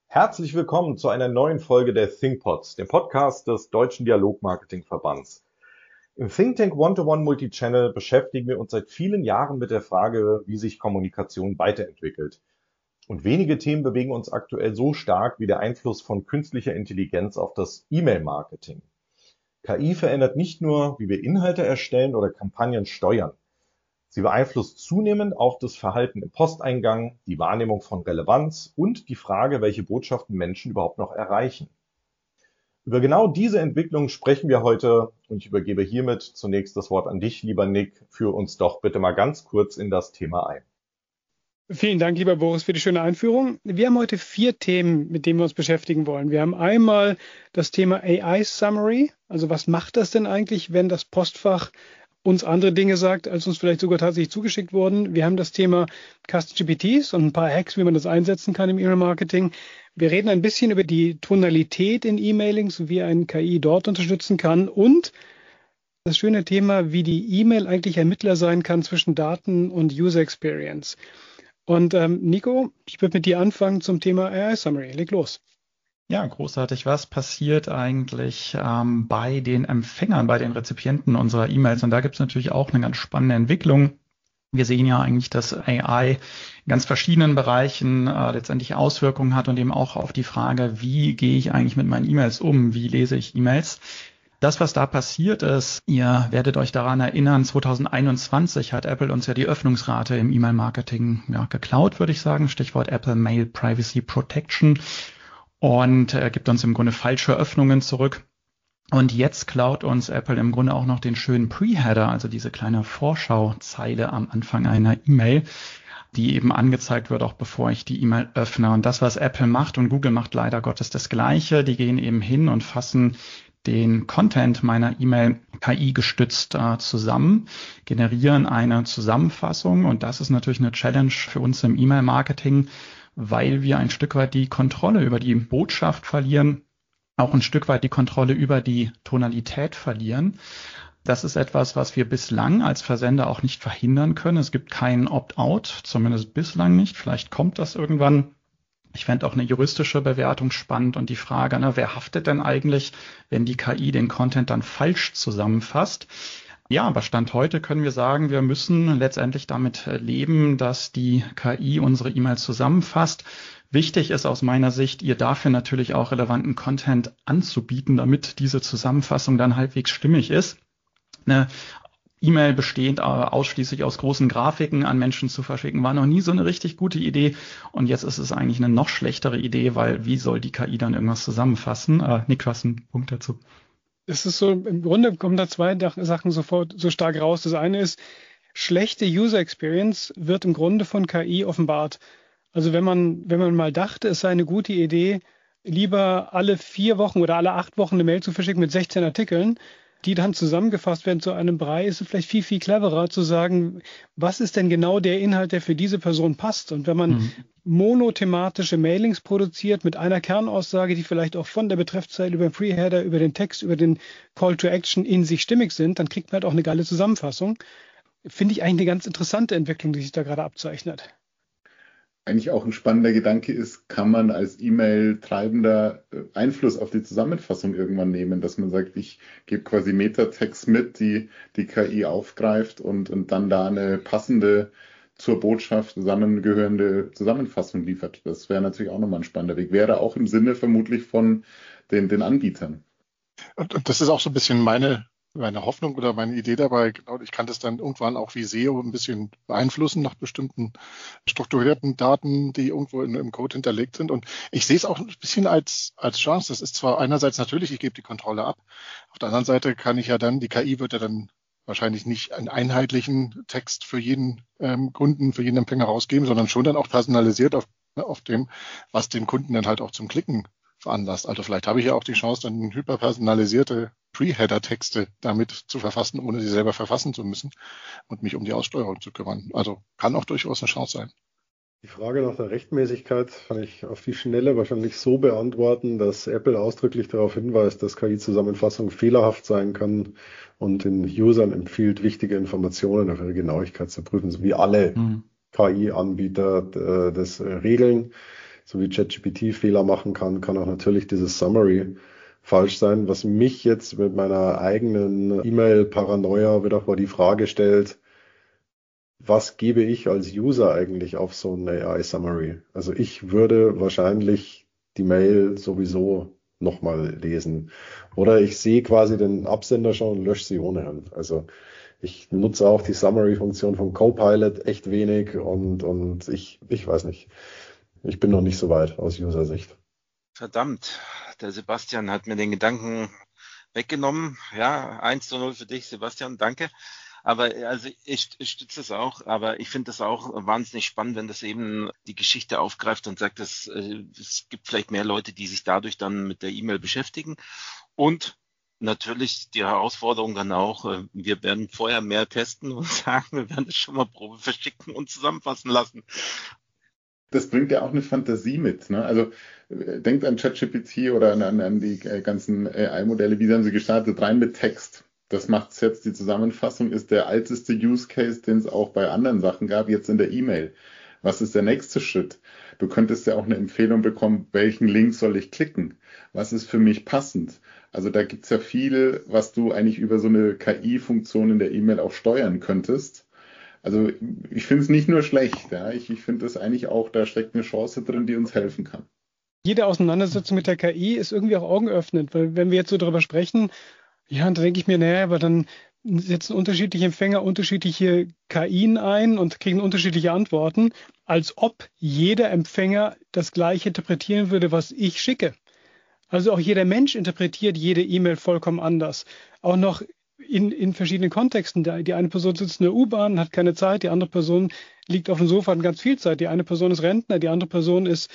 Herzlich willkommen zu einer neuen Folge der ThinkPods, dem Podcast des Deutschen Dialogmarketing-Verbands. Im Think Tank One-to-One Multichannel beschäftigen wir uns seit vielen Jahren mit der Frage, wie sich Kommunikation weiterentwickelt. Und wenige Themen bewegen uns aktuell so stark wie der Einfluss von künstlicher Intelligenz auf das E-Mail-Marketing. KI verändert nicht nur, wie wir Inhalte erstellen oder Kampagnen steuern. Sie beeinflusst zunehmend auch das Verhalten im Posteingang, die Wahrnehmung von Relevanz und die Frage, welche Botschaften Menschen überhaupt noch erreichen. Über genau diese Entwicklung sprechen wir heute und ich übergebe hiermit zunächst das Wort an dich, lieber Nick. Führ uns doch bitte mal ganz kurz in das Thema ein. Vielen Dank, lieber Boris, für die schöne Einführung. Wir haben heute 4 Themen, mit denen wir uns beschäftigen wollen. Wir haben einmal das Thema AI Summary. Also was macht das denn eigentlich, wenn das Postfach uns andere Dinge sagt, als uns vielleicht sogar tatsächlich zugeschickt wurden? Wir haben das Thema Custom GPTs und ein paar Hacks, wie man das einsetzen kann im E-Mail-Marketing. Wir reden ein bisschen über die Tonalität in E-Mailings und wie ein KI dort unterstützen kann. Und das schöne Thema, wie die E-Mail eigentlich ein Mittler sein kann zwischen Daten und User Experience. Und Nico, ich würde mit dir anfangen zum Thema AI Summary. Leg los. Ja, großartig. Was passiert eigentlich bei den Empfängern, bei den Rezipienten unserer E-Mails? Und da gibt es natürlich auch eine ganz spannende Entwicklung. Wir sehen ja eigentlich, dass AI in ganz verschiedenen Bereichen letztendlich Auswirkungen hat und eben auch auf die Frage, wie gehe ich eigentlich mit meinen E-Mails um? Wie lese ich E-Mails? Das, was da passiert ist, ihr werdet euch daran erinnern, 2021 hat Apple uns ja die Öffnungsrate im E-Mail-Marketing geklaut, würde ich sagen. Stichwort Apple Mail Privacy Protection. Und gibt uns im Grunde falsche Öffnungen zurück. Und jetzt klaut uns Apple im Grunde auch noch den schönen Pre-Header, also diese kleine Vorschauzeile am Anfang einer E-Mail, die eben angezeigt wird, auch bevor ich die E-Mail öffne. Und das, was Apple macht und Google macht leider Gottes das Gleiche, die gehen eben hin und fassen den Content meiner E-Mail KI gestützt zusammen, generieren eine Zusammenfassung. Und das ist natürlich eine Challenge für uns im E-Mail-Marketing, weil wir ein Stück weit die Kontrolle über die Botschaft verlieren, auch ein Stück weit die Kontrolle über die Tonalität verlieren. Das ist etwas, was wir bislang als Versender auch nicht verhindern können. Es gibt keinen Opt-out, zumindest bislang nicht. Vielleicht kommt das irgendwann. Ich fände auch eine juristische Bewertung spannend und die Frage, wer haftet denn eigentlich, wenn die KI den Content dann falsch zusammenfasst? Ja, aber Stand heute können wir sagen, wir müssen letztendlich damit leben, dass die KI unsere E-Mails zusammenfasst. Wichtig ist aus meiner Sicht, ihr dafür natürlich auch relevanten Content anzubieten, damit diese Zusammenfassung dann halbwegs stimmig ist. Eine E-Mail bestehend ausschließlich aus großen Grafiken an Menschen zu verschicken, war noch nie so eine richtig gute Idee. Und jetzt ist es eigentlich eine noch schlechtere Idee, weil wie soll die KI dann irgendwas zusammenfassen? Nick, hast einen Punkt dazu? Es ist so, im Grunde kommen da 2 Sachen sofort so stark raus. Das eine ist, schlechte User Experience wird im Grunde von KI offenbart. Also wenn man mal dachte, es sei eine gute Idee, lieber alle 4 Wochen oder alle 8 Wochen eine Mail zu verschicken mit 16 Artikeln, die dann zusammengefasst werden zu einem Brei, ist es vielleicht viel, viel cleverer zu sagen, was ist denn genau der Inhalt, der für diese Person passt? Und wenn man monothematische Mailings produziert mit einer Kernaussage, die vielleicht auch von der Betreffzeile über den Pre-Header, über den Text, über den Call to Action in sich stimmig sind, dann kriegt man halt auch eine geile Zusammenfassung. Finde ich eigentlich eine ganz interessante Entwicklung, die sich da gerade abzeichnet. Eigentlich auch ein spannender Gedanke ist, kann man als E-Mail-Treibender Einfluss auf die Zusammenfassung irgendwann nehmen, dass man sagt, ich gebe quasi Metatext mit, die KI aufgreift und dann da eine passende zur Botschaft zusammengehörende Zusammenfassung liefert. Das wäre natürlich auch nochmal ein spannender Weg. Wäre auch im Sinne vermutlich von den Anbietern. Und das ist auch so ein bisschen meine Hoffnung oder meine Idee dabei. Genau, ich kann das dann irgendwann auch wie SEO ein bisschen beeinflussen nach bestimmten strukturierten Daten, die irgendwo im Code hinterlegt sind. Und ich sehe es auch ein bisschen als Chance. Das ist zwar einerseits natürlich, ich gebe die Kontrolle ab. Auf der anderen Seite kann ich ja dann, die KI wird ja dann wahrscheinlich nicht einen einheitlichen Text für jeden Kunden, für jeden Empfänger rausgeben, sondern schon dann auch personalisiert auf dem, was den Kunden dann halt auch zum Klicken veranlasst. Also vielleicht habe ich ja auch die Chance, dann hyperpersonalisierte Pre-Header-Texte damit zu verfassen, ohne sie selber verfassen zu müssen und mich um die Aussteuerung zu kümmern. Also kann auch durchaus eine Chance sein. Die Frage nach der Rechtmäßigkeit kann ich auf die Schnelle wahrscheinlich so beantworten, dass Apple ausdrücklich darauf hinweist, dass KI-Zusammenfassung fehlerhaft sein kann und den Usern empfiehlt, wichtige Informationen auf ihre Genauigkeit zu prüfen, so wie alle KI-Anbieter das regeln. so wie ChatGPT Fehler machen kann, kann auch natürlich dieses Summary falsch sein, was mich jetzt mit meiner eigenen E-Mail-Paranoia wieder vor die Frage stellt, was gebe ich als User eigentlich auf so ein AI-Summary? Also ich würde wahrscheinlich die Mail sowieso nochmal lesen. Oder ich sehe quasi den Absender schon und lösche sie ohnehin. Also ich nutze auch die Summary-Funktion von Copilot echt wenig und ich weiß nicht. Ich bin noch nicht so weit aus User-Sicht. Verdammt, der Sebastian hat mir den Gedanken weggenommen. Ja, 1:0 für dich, Sebastian, danke. Aber also ich stütze es auch, aber ich finde das auch wahnsinnig spannend, wenn das eben die Geschichte aufgreift und sagt, dass es gibt vielleicht mehr Leute, die sich dadurch dann mit der E-Mail beschäftigen. Und natürlich die Herausforderung dann auch, wir werden vorher mehr testen und sagen, wir werden es schon mal Probe verschicken und zusammenfassen lassen. Das bringt ja auch eine Fantasie mit. Ne? Also denkt an ChatGPT oder an die ganzen AI-Modelle, wie haben sie gestartet, rein mit Text. Das macht's jetzt, die Zusammenfassung ist der älteste Use Case, den es auch bei anderen Sachen gab, jetzt in der E-Mail. Was ist der nächste Schritt? Du könntest ja auch eine Empfehlung bekommen, welchen Link soll ich klicken? Was ist für mich passend? Also da gibt's ja viel, was du eigentlich über so eine KI-Funktion in der E-Mail auch steuern könntest. Also ich finde es nicht nur schlecht, ja. Ich finde es eigentlich auch, da steckt eine Chance drin, die uns helfen kann. Jede Auseinandersetzung mit der KI ist irgendwie auch augenöffnend, weil wenn wir jetzt so darüber sprechen, ja, und da denke ich mir, naja, aber dann setzen unterschiedliche Empfänger unterschiedliche KIen ein und kriegen unterschiedliche Antworten, als ob jeder Empfänger das Gleiche interpretieren würde, was ich schicke. Also auch jeder Mensch interpretiert jede E-Mail vollkommen anders. Auch noch in verschiedenen Kontexten. Die eine Person sitzt in der U-Bahn, hat keine Zeit, die andere Person liegt auf dem Sofa, hat ganz viel Zeit. Die eine Person ist Rentner, die andere Person ist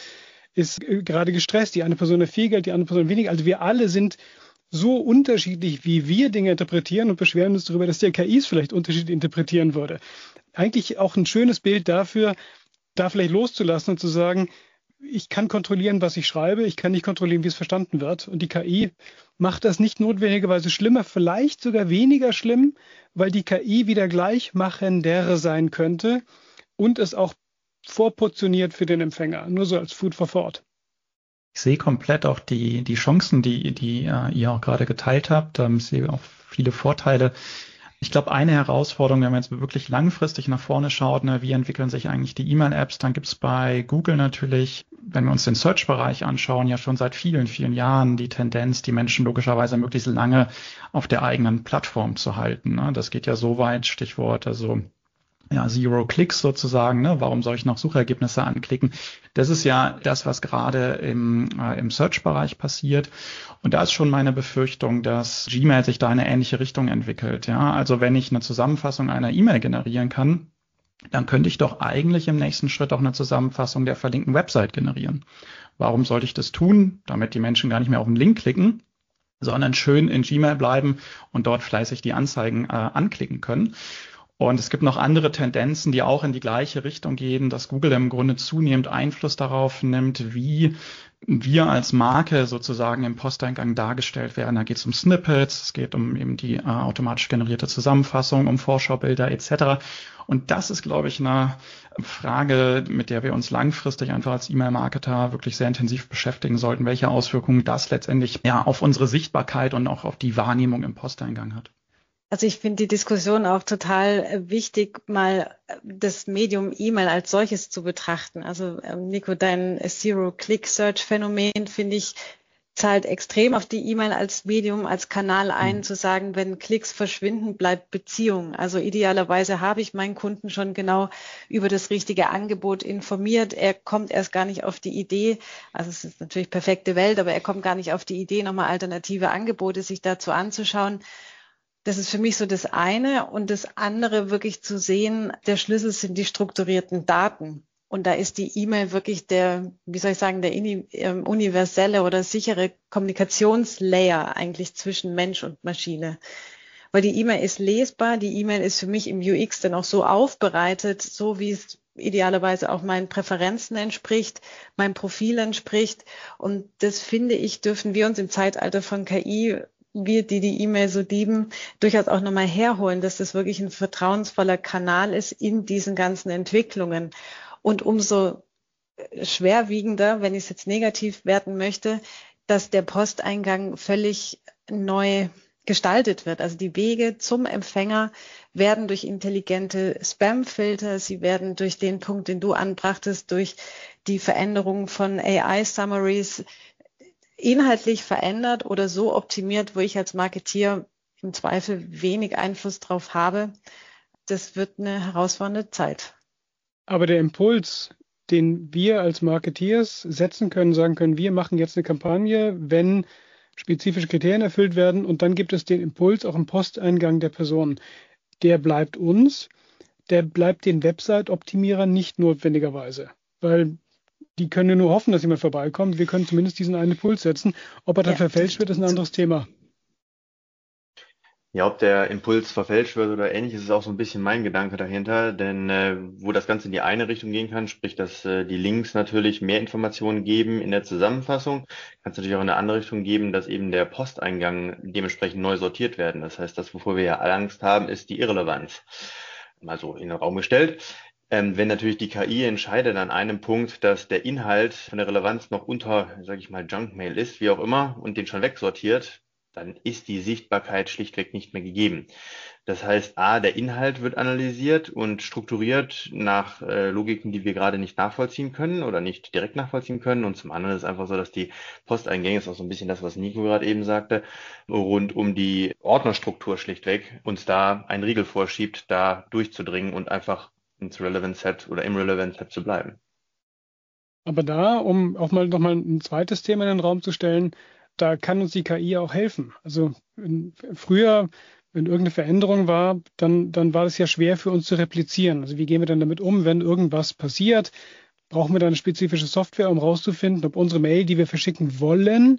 gerade gestresst, die eine Person hat viel Geld, die andere Person weniger. Also wir alle sind so unterschiedlich, wie wir Dinge interpretieren und beschweren uns darüber, dass die KIs vielleicht unterschiedlich interpretieren würde. Eigentlich auch ein schönes Bild dafür, da vielleicht loszulassen und zu sagen, ich kann kontrollieren, was ich schreibe, ich kann nicht kontrollieren, wie es verstanden wird. Und die KI macht das nicht notwendigerweise schlimmer, vielleicht sogar weniger schlimm, weil die KI wieder gleichmachendere sein könnte und es auch vorportioniert für den Empfänger. Nur so als Food for Thought. Ich sehe komplett auch die Chancen, die ihr auch gerade geteilt habt. Ich sehe auch viele Vorteile. Ich glaube, eine Herausforderung, wenn man jetzt wirklich langfristig nach vorne schaut, wie entwickeln sich eigentlich die E-Mail-Apps, dann gibt es bei Google natürlich, wenn wir uns den Search-Bereich anschauen, ja schon seit vielen, vielen Jahren die Tendenz, die Menschen logischerweise möglichst lange auf der eigenen Plattform zu halten. Das geht ja so weit, Stichwort, also ja, Zero Clicks sozusagen, warum soll ich noch Suchergebnisse anklicken? Das ist ja das, was gerade im Search-Bereich passiert. Und da ist schon meine Befürchtung, dass Gmail sich da in eine ähnliche Richtung entwickelt. Ja, also wenn ich eine Zusammenfassung einer E-Mail generieren kann, dann könnte ich doch eigentlich im nächsten Schritt auch eine Zusammenfassung der verlinkten Website generieren. Warum sollte ich das tun? Damit die Menschen gar nicht mehr auf den Link klicken, sondern schön in Gmail bleiben und dort fleißig die Anzeigen anklicken können. Und es gibt noch andere Tendenzen, die auch in die gleiche Richtung gehen, dass Google im Grunde zunehmend Einfluss darauf nimmt, wie wir als Marke sozusagen im Posteingang dargestellt werden. Da geht es um Snippets, es geht um eben die automatisch generierte Zusammenfassung, um Vorschaubilder etc. Und das ist, glaube ich, eine Frage, mit der wir uns langfristig einfach als E-Mail-Marketer wirklich sehr intensiv beschäftigen sollten, welche Auswirkungen das letztendlich ja auf unsere Sichtbarkeit und auch auf die Wahrnehmung im Posteingang hat. Also ich finde die Diskussion auch total wichtig, mal das Medium E-Mail als solches zu betrachten. Also Nico, dein Zero-Click-Search-Phänomen, finde ich, zahlt extrem auf die E-Mail als Medium, als Kanal ein, zu sagen, wenn Klicks verschwinden, bleibt Beziehung. Also idealerweise habe ich meinen Kunden schon genau über das richtige Angebot informiert. Er kommt erst gar nicht auf die Idee, also es ist natürlich perfekte Welt, aber er kommt gar nicht auf die Idee, nochmal alternative Angebote sich dazu anzuschauen. Das ist für mich so das eine. Und das andere wirklich zu sehen, der Schlüssel sind die strukturierten Daten. Und da ist die E-Mail wirklich der universelle oder sichere Kommunikationslayer eigentlich zwischen Mensch und Maschine. Weil die E-Mail ist lesbar, die E-Mail ist für mich im UX dann auch so aufbereitet, so wie es idealerweise auch meinen Präferenzen entspricht, meinem Profil entspricht. Und das, finde ich, dürfen wir uns im Zeitalter von KI, wir, die E-Mail so lieben, durchaus auch nochmal herholen, dass das wirklich ein vertrauensvoller Kanal ist in diesen ganzen Entwicklungen. Und umso schwerwiegender, wenn ich es jetzt negativ werten möchte, dass der Posteingang völlig neu gestaltet wird. Also die Wege zum Empfänger werden durch intelligente Spam-Filter, sie werden durch den Punkt, den du anbrachtest, durch die Veränderung von AI-Summaries inhaltlich verändert oder so optimiert, wo ich als Marketeer im Zweifel wenig Einfluss drauf habe. Das wird eine herausfordernde Zeit. Aber der Impuls, den wir als Marketeers setzen können, sagen können, wir machen jetzt eine Kampagne, wenn spezifische Kriterien erfüllt werden und dann gibt es den Impuls auch im Posteingang der Person. Der bleibt uns, der bleibt den Website-Optimierern nicht notwendigerweise, weil die können nur hoffen, dass jemand vorbeikommt. Wir können zumindest diesen einen Impuls setzen. Ob er dann verfälscht wird, ist ein anderes Thema. Ja, ob der Impuls verfälscht wird oder ähnlich, ist auch so ein bisschen mein Gedanke dahinter, denn wo das Ganze in die eine Richtung gehen kann, sprich, dass die Links natürlich mehr Informationen geben in der Zusammenfassung, kann es natürlich auch in eine andere Richtung geben, dass eben der Posteingang dementsprechend neu sortiert werden. Das heißt, das, wovor wir ja alle Angst haben, ist die Irrelevanz. Mal so in den Raum gestellt. Wenn natürlich die KI entscheidet an einem Punkt, dass der Inhalt von der Relevanz noch unter, sage ich mal, Junkmail ist, wie auch immer, und den schon wegsortiert, dann ist die Sichtbarkeit schlichtweg nicht mehr gegeben. Das heißt, der Inhalt wird analysiert und strukturiert nach Logiken, die wir gerade nicht nachvollziehen können oder nicht direkt nachvollziehen können. Und zum anderen ist es einfach so, dass die Posteingänge, ist auch so ein bisschen das, was Nico gerade eben sagte, rund um die Ordnerstruktur schlichtweg uns da einen Riegel vorschiebt, da durchzudringen und einfach ins Relevant Set oder im Relevant Set zu bleiben. Aber da, um auch mal nochmal ein zweites Thema in den Raum zu stellen, da kann uns die KI auch helfen. Also früher, wenn irgendeine Veränderung war, dann war das ja schwer für uns zu replizieren. Also wie gehen wir dann damit um, wenn irgendwas passiert? Brauchen wir da eine spezifische Software, um rauszufinden, ob unsere Mail, die wir verschicken wollen,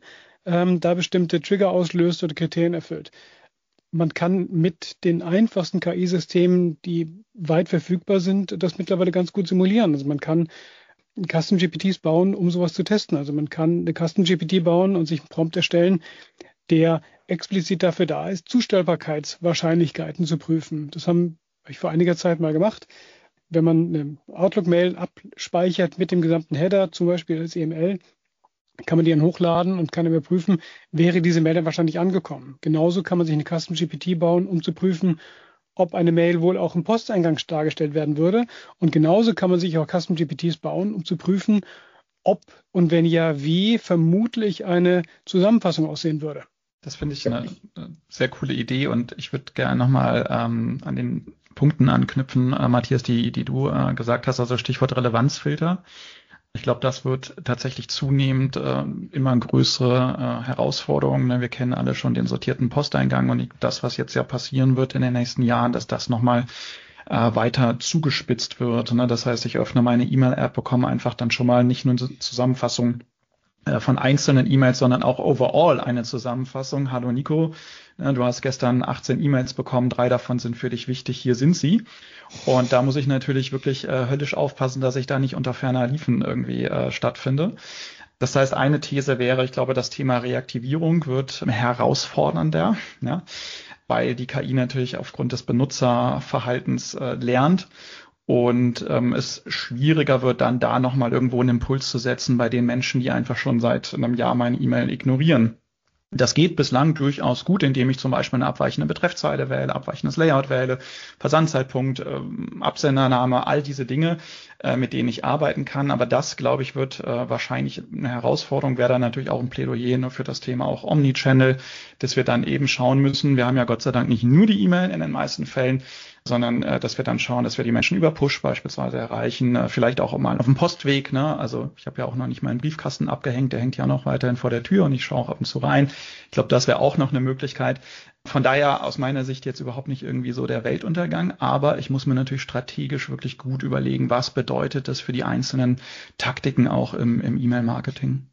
da bestimmte Trigger auslöst oder Kriterien erfüllt. Man kann mit den einfachsten KI-Systemen, die weit verfügbar sind, das mittlerweile ganz gut simulieren. Also man kann Custom-GPTs bauen, um sowas zu testen. Also man kann eine Custom-GPT bauen und sich einen Prompt erstellen, der explizit dafür da ist, Zustellbarkeitswahrscheinlichkeiten zu prüfen. Das habe ich vor einiger Zeit mal gemacht. Wenn man eine Outlook-Mail abspeichert mit dem gesamten Header, zum Beispiel als EML, kann man die dann hochladen und kann überprüfen, wäre diese Mail dann wahrscheinlich angekommen. Genauso kann man sich eine Custom-GPT bauen, um zu prüfen, ob eine Mail wohl auch im Posteingang dargestellt werden würde. Und genauso kann man sich auch Custom-GPTs bauen, um zu prüfen, ob und wenn ja, wie vermutlich eine Zusammenfassung aussehen würde. Das finde ich eine sehr coole Idee und ich würde gerne nochmal an den Punkten anknüpfen, Matthias, die du gesagt hast, also Stichwort Relevanzfilter. Ich glaube, das wird tatsächlich zunehmend immer größere Herausforderungen. Wir kennen alle schon den sortierten Posteingang und das, was jetzt ja passieren wird in den nächsten Jahren, dass das nochmal weiter zugespitzt wird. Das heißt, ich öffne meine E-Mail-App, bekomme einfach dann schon mal nicht nur eine Zusammenfassung von einzelnen E-Mails, sondern auch overall eine Zusammenfassung. Hallo Nico, du hast gestern 18 E-Mails bekommen, 3 davon sind für dich wichtig, hier sind sie. Und da muss ich natürlich wirklich höllisch aufpassen, dass ich da nicht unter ferner Liefen irgendwie stattfinde. Das heißt, eine These wäre, ich glaube, das Thema Reaktivierung wird herausfordernder, ja, weil die KI natürlich aufgrund des Benutzerverhaltens lernt. Und es schwieriger wird dann da nochmal irgendwo einen Impuls zu setzen bei den Menschen, die einfach schon seit einem Jahr meine E-Mail ignorieren. Das geht bislang durchaus gut, indem ich zum Beispiel eine abweichende Betreffzeile wähle, abweichendes Layout wähle, Versandzeitpunkt, Absendername, all diese Dinge, mit denen ich arbeiten kann. Aber das, glaube ich, wird wahrscheinlich eine Herausforderung, wäre dann natürlich auch ein Plädoyer nur für das Thema auch Omnichannel, dass wir dann eben schauen müssen. Wir haben ja Gott sei Dank nicht nur die E-Mail in den meisten Fällen, sondern dass wir dann schauen, dass wir die Menschen über Push beispielsweise erreichen, vielleicht auch mal auf dem Postweg. Also ich habe ja auch noch nicht meinen Briefkasten abgehängt, der hängt ja noch weiterhin vor der Tür und ich schaue auch ab und zu rein. Ich glaube, das wäre auch noch eine Möglichkeit. Von daher aus meiner Sicht jetzt überhaupt nicht irgendwie so der Weltuntergang, aber ich muss mir natürlich strategisch wirklich gut überlegen, was bedeutet das für die einzelnen Taktiken auch im E-Mail-Marketing.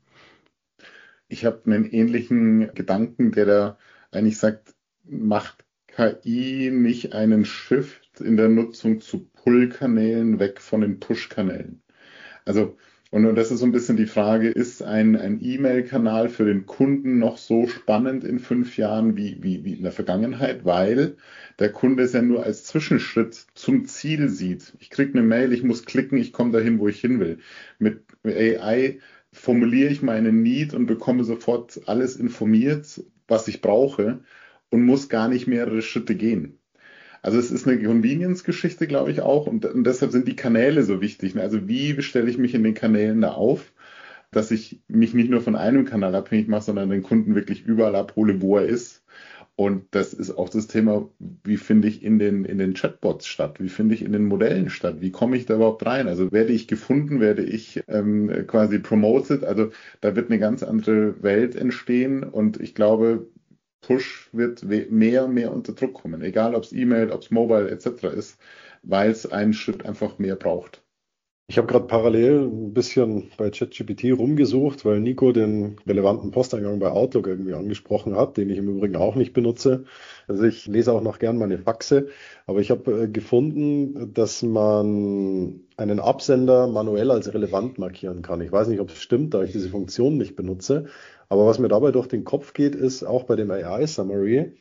Ich habe einen ähnlichen Gedanken, der da eigentlich sagt, macht KI nicht einen Shift in der Nutzung zu Pull-Kanälen weg von den Push-Kanälen. Also Und das ist so ein bisschen die Frage, ist ein E-Mail-Kanal für den Kunden noch so spannend in 5 Jahren wie in der Vergangenheit? Weil der Kunde es ja nur als Zwischenschritt zum Ziel sieht. Ich kriege eine Mail, ich muss klicken, ich komme dahin, wo ich hin will. Mit AI formuliere ich meine Need und bekomme sofort alles informiert, was ich brauche und muss gar nicht mehrere Schritte gehen. Also es ist eine Convenience-Geschichte, glaube ich auch, und deshalb sind die Kanäle so wichtig. Also wie stelle ich mich in den Kanälen da auf, dass ich mich nicht nur von einem Kanal abhängig mache, sondern den Kunden wirklich überall abhole, wo er ist. Und das ist auch das Thema, wie finde ich in den Chatbots statt, wie finde ich in den Modellen statt, wie komme ich da überhaupt rein? Also werde ich gefunden, werde ich quasi promoted? Also da wird eine ganz andere Welt entstehen und ich glaube, Push wird mehr und mehr unter Druck kommen, egal ob es E-Mail, ob es Mobile etc. ist, weil es einen Schritt einfach mehr braucht. Ich habe gerade parallel ein bisschen bei ChatGPT rumgesucht, weil Nico den relevanten Posteingang bei Outlook irgendwie angesprochen hat, den ich im Übrigen auch nicht benutze. Also ich lese auch noch gern meine Faxe, aber ich habe gefunden, dass man einen Absender manuell als relevant markieren kann. Ich weiß nicht, ob es stimmt, da ich diese Funktion nicht benutze, aber was mir dabei durch den Kopf geht, ist auch bei dem AI-Summary,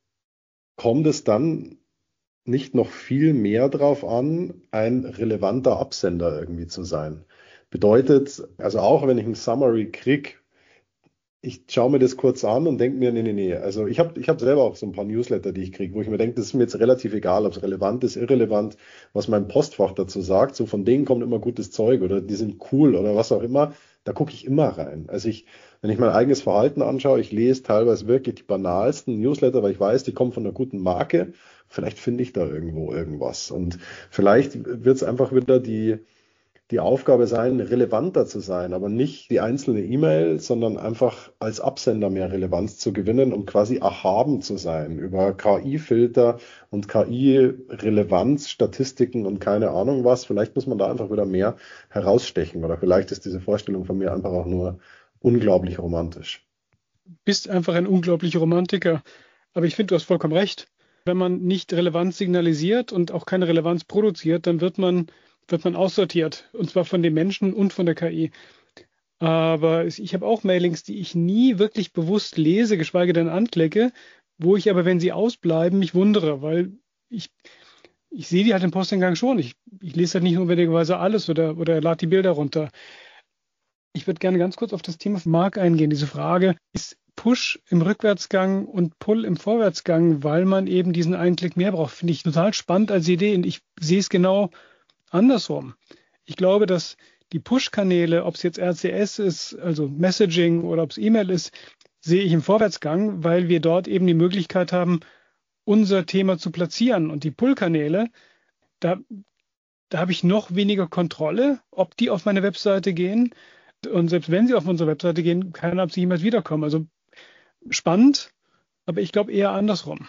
kommt es dann nicht noch viel mehr drauf an, ein relevanter Absender irgendwie zu sein. Bedeutet, also auch wenn ich ein Summary kriege, ich schaue mir das kurz an und denke mir, nee. Also ich hab selber auch so ein paar Newsletter, die ich kriege, wo ich mir denke, das ist mir jetzt relativ egal, ob es relevant ist, irrelevant, was mein Postfach dazu sagt. So von denen kommt immer gutes Zeug oder die sind cool oder was auch immer. Da gucke ich immer rein. Also wenn ich mein eigenes Verhalten anschaue, ich lese teilweise wirklich die banalsten Newsletter, weil ich weiß, die kommen von einer guten Marke. Vielleicht finde ich da irgendwo irgendwas. Und vielleicht wird es einfach wieder die Aufgabe sein, relevanter zu sein, aber nicht die einzelne E-Mail, sondern einfach als Absender mehr Relevanz zu gewinnen und quasi erhaben zu sein über KI-Filter und KI-Relevanz, Statistiken und keine Ahnung was. Vielleicht muss man da einfach wieder mehr herausstechen oder vielleicht ist diese Vorstellung von mir einfach auch nur unglaublich romantisch. Bist einfach ein unglaublicher Romantiker. Aber ich finde, du hast vollkommen recht. Wenn man nicht Relevanz signalisiert und auch keine Relevanz produziert, dann wird man aussortiert. Und zwar von den Menschen und von der KI. Aber ich habe auch Mailings, die ich nie wirklich bewusst lese, geschweige denn anklicke, wo ich aber, wenn sie ausbleiben, mich wundere, weil ich sehe die halt im Posteingang schon. Ich lese halt nicht notwendigerweise alles oder lade die Bilder runter. Ich würde gerne ganz kurz auf das Thema von Marc eingehen. Diese Frage, ist Push im Rückwärtsgang und Pull im Vorwärtsgang, weil man eben diesen einen Klick mehr braucht, finde ich total spannend als Idee. Und ich sehe es genau andersrum. Ich glaube, dass die Push-Kanäle, ob es jetzt RCS ist, also Messaging oder ob es E-Mail ist, sehe ich im Vorwärtsgang, weil wir dort eben die Möglichkeit haben, unser Thema zu platzieren. Und die Pull-Kanäle, da habe ich noch weniger Kontrolle, ob die auf meine Webseite gehen. Und selbst wenn sie auf unsere Webseite gehen, keine Ahnung, ob sie jemals wiederkommen. Also spannend, aber ich glaube eher andersrum.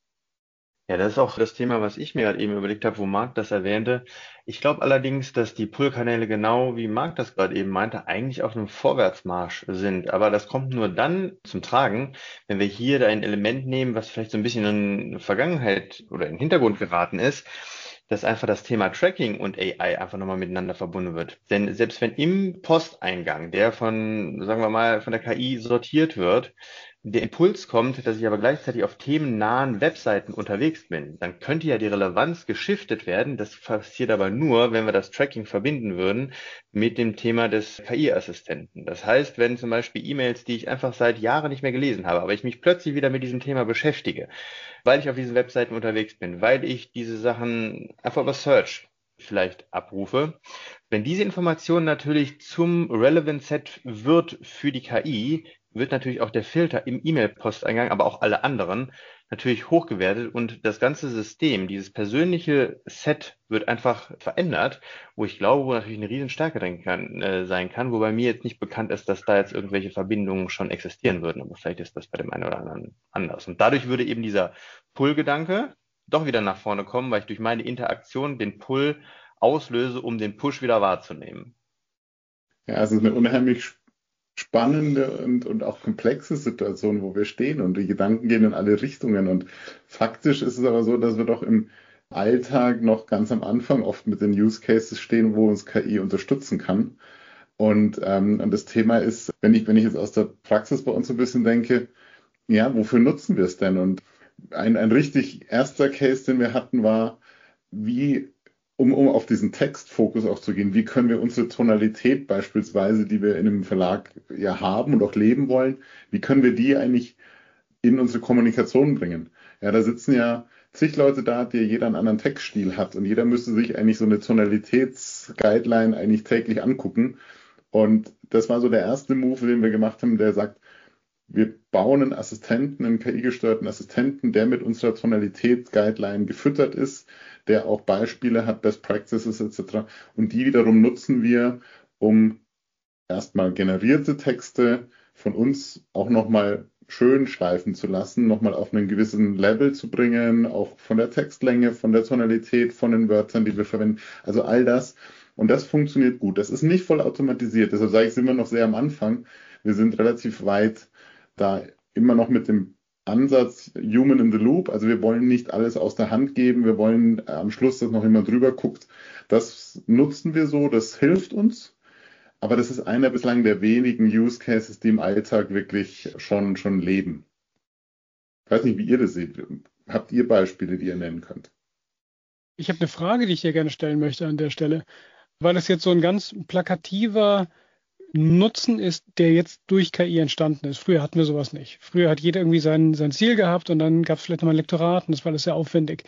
Ja, das ist auch das Thema, was ich mir gerade eben überlegt habe, wo Marc das erwähnte. Ich glaube allerdings, dass die Pull-Kanäle genau wie Marc das gerade eben meinte, eigentlich auf einem Vorwärtsmarsch sind. Aber das kommt nur dann zum Tragen, wenn wir hier da ein Element nehmen, was vielleicht so ein bisschen in Vergangenheit oder in den Hintergrund geraten ist, dass einfach das Thema Tracking und AI einfach nochmal miteinander verbunden wird. Denn selbst wenn im Posteingang, der von, sagen wir mal, von der KI sortiert wird, der Impuls kommt, dass ich aber gleichzeitig auf themennahen Webseiten unterwegs bin, dann könnte ja die Relevanz geschiftet werden. Das passiert aber nur, wenn wir das Tracking verbinden würden mit dem Thema des KI-Assistenten. Das heißt, wenn zum Beispiel E-Mails, die ich einfach seit Jahren nicht mehr gelesen habe, aber ich mich plötzlich wieder mit diesem Thema beschäftige, weil ich auf diesen Webseiten unterwegs bin, weil ich diese Sachen einfach über Search vielleicht abrufe. Wenn diese Information natürlich zum Relevant Set wird für die KI, wird natürlich auch der Filter im E-Mail-Posteingang, aber auch alle anderen, natürlich hochgewertet und das ganze System, dieses persönliche Set wird einfach verändert, wo ich glaube, wo natürlich eine Riesenstärke drin sein kann, wobei mir jetzt nicht bekannt ist, dass da jetzt irgendwelche Verbindungen schon existieren würden, aber vielleicht ist das bei dem einen oder anderen anders. Und dadurch würde eben dieser Pull-Gedanke doch wieder nach vorne kommen, weil ich durch meine Interaktion den Pull auslöse, um den Push wieder wahrzunehmen. Ja, es ist eine unheimlich spannende und auch komplexe Situation, wo wir stehen und die Gedanken gehen in alle Richtungen. Und faktisch ist es aber so, dass wir doch im Alltag noch ganz am Anfang oft mit den Use Cases stehen, wo uns KI unterstützen kann. Und das Thema ist, wenn ich jetzt aus der Praxis bei uns so ein bisschen denke, ja, wofür nutzen wir es denn? Und ein richtig erster Case, den wir hatten, war, um auf diesen Textfokus auch zu gehen, wie können wir unsere Tonalität beispielsweise, die wir in einem Verlag ja haben und auch leben wollen, wie können wir die eigentlich in unsere Kommunikation bringen? Ja, da sitzen ja zig Leute da, die jeder einen anderen Textstil hat und jeder müsste sich eigentlich so eine Tonalitätsguideline eigentlich täglich angucken. Und das war so der erste Move, den wir gemacht haben, der sagt, wir bauen einen Assistenten, einen KI-gesteuerten Assistenten, der mit unserer Tonalitätsguideline gefüttert ist, der auch Beispiele hat, Best Practices etc. Und die wiederum nutzen wir, um erstmal generierte Texte von uns auch nochmal schön schleifen zu lassen, nochmal auf einen gewissen Level zu bringen, auch von der Textlänge, von der Tonalität, von den Wörtern, die wir verwenden. Also all das. Und das funktioniert gut. Das ist nicht voll automatisiert. Deshalb sage ich, sind wir noch sehr am Anfang. Wir sind relativ weit da immer noch mit dem Ansatz Human in the Loop. Also wir wollen nicht alles aus der Hand geben. Wir wollen am Schluss, dass noch jemand drüber guckt. Das nutzen wir so. Das hilft uns. Aber das ist einer bislang der wenigen Use Cases, die im Alltag wirklich schon leben. Ich weiß nicht, wie ihr das seht. Habt ihr Beispiele, die ihr nennen könnt? Ich habe eine Frage, die ich dir gerne stellen möchte an der Stelle, weil es jetzt so ein ganz plakativer Nutzen ist, der jetzt durch KI entstanden ist. Früher hatten wir sowas nicht. Früher hat jeder irgendwie sein Ziel gehabt und dann gab es vielleicht nochmal ein Lektorat und das war alles sehr aufwendig.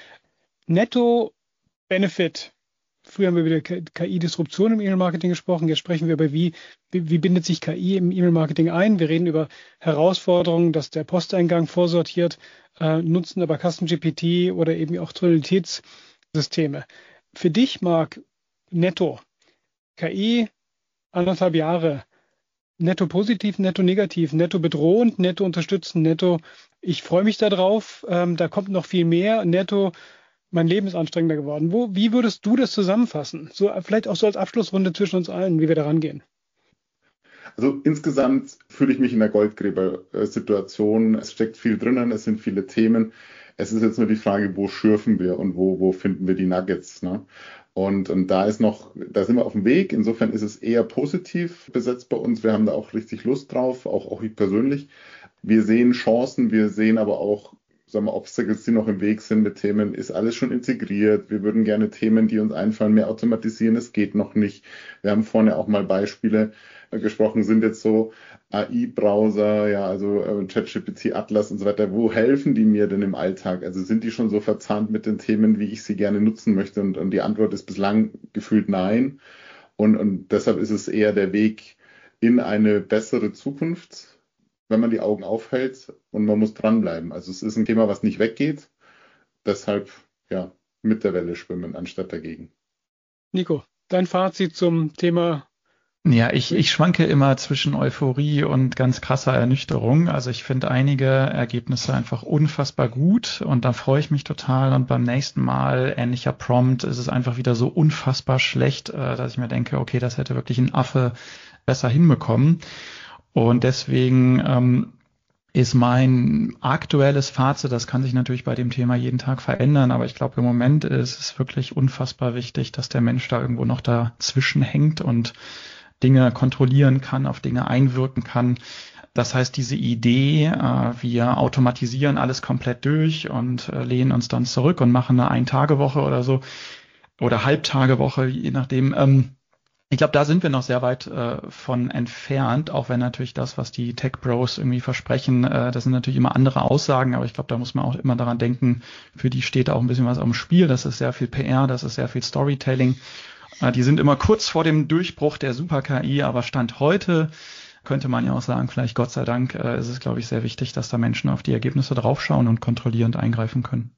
Netto-Benefit. Früher haben wir über KI-Disruption im E-Mail-Marketing gesprochen. Jetzt sprechen wir über wie bindet sich KI im E-Mail-Marketing ein. Wir reden über Herausforderungen, dass der Posteingang vorsortiert, nutzen aber Custom GPT oder eben auch Tonalitätssysteme. Für dich, Marc, netto, KI, 1,5 Jahre, netto positiv, netto negativ, netto bedrohend, netto unterstützen, netto, ich freue mich da drauf, da kommt noch viel mehr, netto, mein Leben ist anstrengender geworden. Wie würdest du das zusammenfassen? So, vielleicht auch so als Abschlussrunde zwischen uns allen, wie wir da rangehen. Also insgesamt fühle ich mich in der Goldgräber-Situation. Es steckt viel drinnen, es sind viele Themen. Es ist jetzt nur die Frage, wo schürfen wir und wo finden wir die Nuggets, ne? Und da sind wir auf dem Weg. Insofern ist es eher positiv besetzt bei uns. Wir haben da auch richtig Lust drauf, auch ich persönlich. Wir sehen Chancen, wir sehen aber auch, sagen wir, Obstacles, die noch im Weg sind mit Themen, ist alles schon integriert. Wir würden gerne Themen, die uns einfallen, mehr automatisieren. Es geht noch nicht. Wir haben vorne auch mal Beispiele gesprochen, sind jetzt so AI-Browser, ja, also ChatGPT, Atlas und so weiter. Wo helfen die mir denn im Alltag? Also sind die schon so verzahnt mit den Themen, wie ich sie gerne nutzen möchte? Und die Antwort ist bislang gefühlt nein. Und deshalb ist es eher der Weg in eine bessere Zukunft, wenn man die Augen aufhält, und man muss dranbleiben. Also es ist ein Thema, was nicht weggeht. Deshalb, ja, mit der Welle schwimmen, anstatt dagegen. Nico, dein Fazit zum Thema? Ja, ich schwanke immer zwischen Euphorie und ganz krasser Ernüchterung. Also ich finde einige Ergebnisse einfach unfassbar gut und da freue ich mich total. Und beim nächsten Mal, ähnlicher Prompt, ist es einfach wieder so unfassbar schlecht, dass ich mir denke, okay, das hätte wirklich ein Affe besser hinbekommen. Und deswegen ist mein aktuelles Fazit, das kann sich natürlich bei dem Thema jeden Tag verändern, aber ich glaube, im Moment ist es wirklich unfassbar wichtig, dass der Mensch da irgendwo noch dazwischen hängt und Dinge kontrollieren kann, auf Dinge einwirken kann. Das heißt, diese Idee, wir automatisieren alles komplett durch und lehnen uns dann zurück und machen eine Ein-Tage-Woche oder so oder Halbtagewoche, je nachdem. Ich glaube, da sind wir noch sehr weit von entfernt, auch wenn natürlich das, was die Tech-Bros irgendwie versprechen, das sind natürlich immer andere Aussagen, aber ich glaube, da muss man auch immer daran denken, für die steht auch ein bisschen was auf dem Spiel. Das ist sehr viel PR, das ist sehr viel Storytelling. Die sind immer kurz vor dem Durchbruch der Super-KI, aber Stand heute könnte man ja auch sagen, vielleicht Gott sei Dank ist es, glaube ich, sehr wichtig, dass da Menschen auf die Ergebnisse draufschauen und kontrollierend eingreifen können.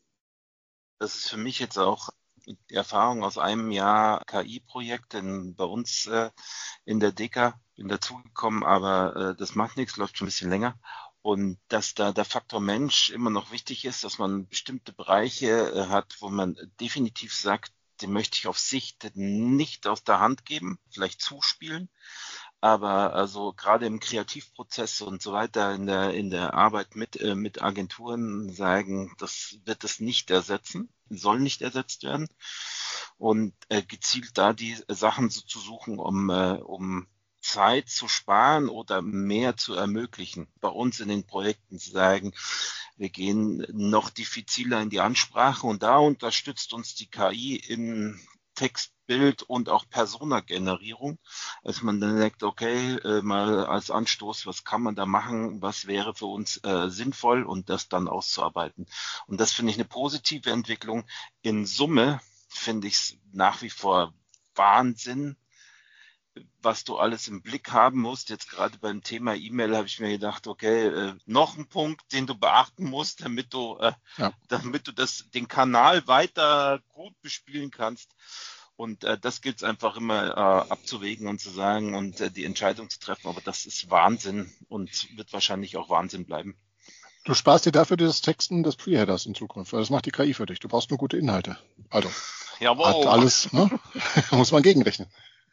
Das ist für mich jetzt auch die Erfahrung aus einem Jahr KI-Projekt, denn bei uns in der DEKA bin dazugekommen, aber das macht nichts, läuft schon ein bisschen länger. Und dass da der Faktor Mensch immer noch wichtig ist, dass man bestimmte Bereiche hat, wo man definitiv sagt, den möchte ich auf Sicht nicht aus der Hand geben, vielleicht zuspielen. Aber also gerade im Kreativprozess und so weiter in der Arbeit mit Agenturen sagen, das wird es nicht ersetzen, soll nicht ersetzt werden. und gezielt da die Sachen so zu suchen, um Zeit zu sparen oder mehr zu ermöglichen. Bei uns in den Projekten zu sagen, wir gehen noch diffiziler in die Ansprache und da unterstützt uns die KI in Text, Bild und auch Persona-Generierung, dass man dann denkt, okay, mal als Anstoß, was kann man da machen, was wäre für uns sinnvoll und das dann auszuarbeiten. Und das finde ich eine positive Entwicklung. In Summe finde ich es nach wie vor Wahnsinn, was du alles im Blick haben musst. Jetzt gerade beim Thema E-Mail habe ich mir gedacht, okay, noch ein Punkt, den du beachten musst, damit du den Kanal weiter gut bespielen kannst. Und das gilt es einfach immer abzuwägen und zu sagen und die Entscheidung zu treffen. Aber das ist Wahnsinn und wird wahrscheinlich auch Wahnsinn bleiben. Du sparst dir dafür das Texten des Pre-Headers in Zukunft, weil das macht die KI für dich. Du brauchst nur gute Inhalte. Also, jawohl, hat alles, ne? Muss man gegenrechnen.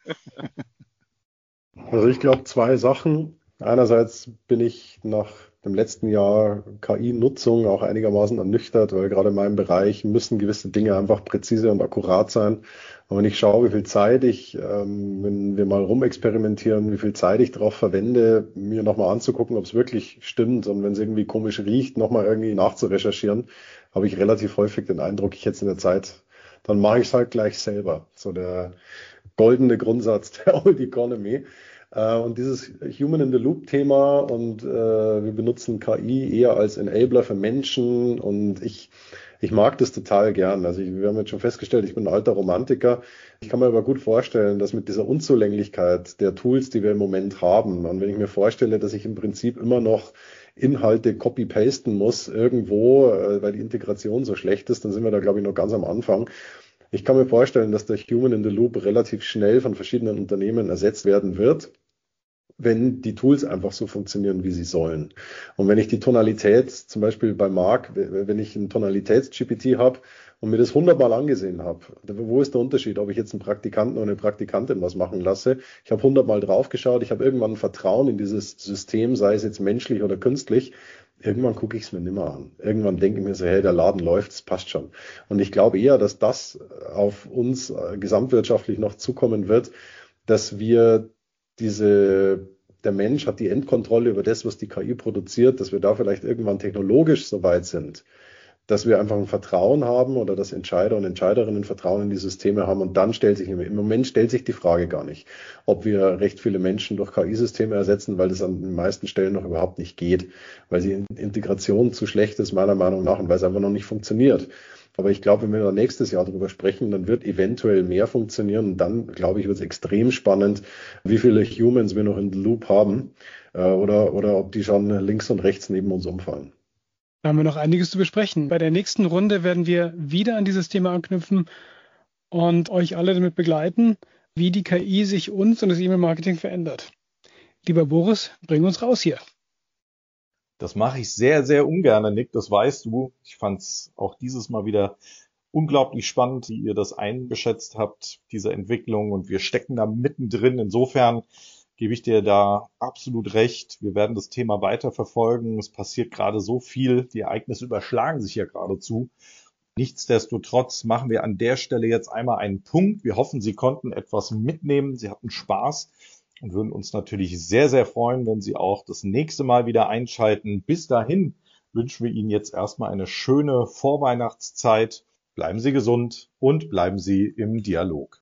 Also ich glaube 2 Sachen. Einerseits bin ich nach dem letzten Jahr KI-Nutzung auch einigermaßen ernüchtert, weil gerade in meinem Bereich müssen gewisse Dinge einfach präzise und akkurat sein. Und wenn ich schaue, wie viel Zeit ich, wenn wir mal rumexperimentieren, wie viel Zeit ich darauf verwende, mir nochmal anzugucken, ob es wirklich stimmt und wenn es irgendwie komisch riecht, nochmal irgendwie nachzurecherchieren, habe ich relativ häufig den Eindruck, ich hätte es in der Zeit, dann mache ich es halt gleich selber. So der goldene Grundsatz der Old Economy. Und dieses Human-in-the-Loop-Thema und wir benutzen KI eher als Enabler für Menschen und ich mag das total gern. Also wir haben jetzt schon festgestellt, ich bin ein alter Romantiker. Ich kann mir aber gut vorstellen, dass mit dieser Unzulänglichkeit der Tools, die wir im Moment haben, und wenn ich mir vorstelle, dass ich im Prinzip immer noch Inhalte copy-pasten muss irgendwo, weil die Integration so schlecht ist, dann sind wir da, glaube ich, noch ganz am Anfang. Ich kann mir vorstellen, dass der Human in the Loop relativ schnell von verschiedenen Unternehmen ersetzt werden wird, wenn die Tools einfach so funktionieren, wie sie sollen. Und wenn ich die Tonalität, zum Beispiel bei Mark, wenn ich ein Tonalitäts-GPT habe und mir das 100-mal angesehen habe, wo ist der Unterschied, ob ich jetzt einen Praktikanten oder eine Praktikantin was machen lasse? Ich habe 100-mal draufgeschaut, ich habe irgendwann ein Vertrauen in dieses System, sei es jetzt menschlich oder künstlich. Irgendwann gucke ich es mir nimmer an. Irgendwann denke ich mir so, hey, der Laden läuft, es passt schon. Und ich glaube eher, dass das auf uns gesamtwirtschaftlich noch zukommen wird, dass wir der Mensch hat die Endkontrolle über das, was die KI produziert, dass wir da vielleicht irgendwann technologisch so weit sind, dass wir einfach ein Vertrauen haben oder dass Entscheider und Entscheiderinnen Vertrauen in die Systeme haben und dann im Moment stellt sich die Frage gar nicht, ob wir recht viele Menschen durch KI-Systeme ersetzen, weil das an den meisten Stellen noch überhaupt nicht geht, weil die Integration zu schlecht ist, meiner Meinung nach, und weil es einfach noch nicht funktioniert. Aber ich glaube, wenn wir da nächstes Jahr darüber sprechen, dann wird eventuell mehr funktionieren. Und dann, glaube ich, wird es extrem spannend, wie viele Humans wir noch in the Loop haben oder ob die schon links und rechts neben uns umfallen. Da haben wir noch einiges zu besprechen. Bei der nächsten Runde werden wir wieder an dieses Thema anknüpfen und euch alle damit begleiten, wie die KI sich uns und das E-Mail-Marketing verändert. Lieber Boris, bring uns raus hier. Das mache ich sehr, sehr ungern, Nick, das weißt du. Ich fand es auch dieses Mal wieder unglaublich spannend, wie ihr das eingeschätzt habt, diese Entwicklung. Und wir stecken da mittendrin. Insofern gebe ich dir da absolut recht. Wir werden das Thema weiter verfolgen. Es passiert gerade so viel. Die Ereignisse überschlagen sich ja geradezu. Nichtsdestotrotz machen wir an der Stelle jetzt einmal einen Punkt. Wir hoffen, Sie konnten etwas mitnehmen. Sie hatten Spaß. Und würden uns natürlich sehr, sehr freuen, wenn Sie auch das nächste Mal wieder einschalten. Bis dahin wünschen wir Ihnen jetzt erstmal eine schöne Vorweihnachtszeit. Bleiben Sie gesund und bleiben Sie im Dialog.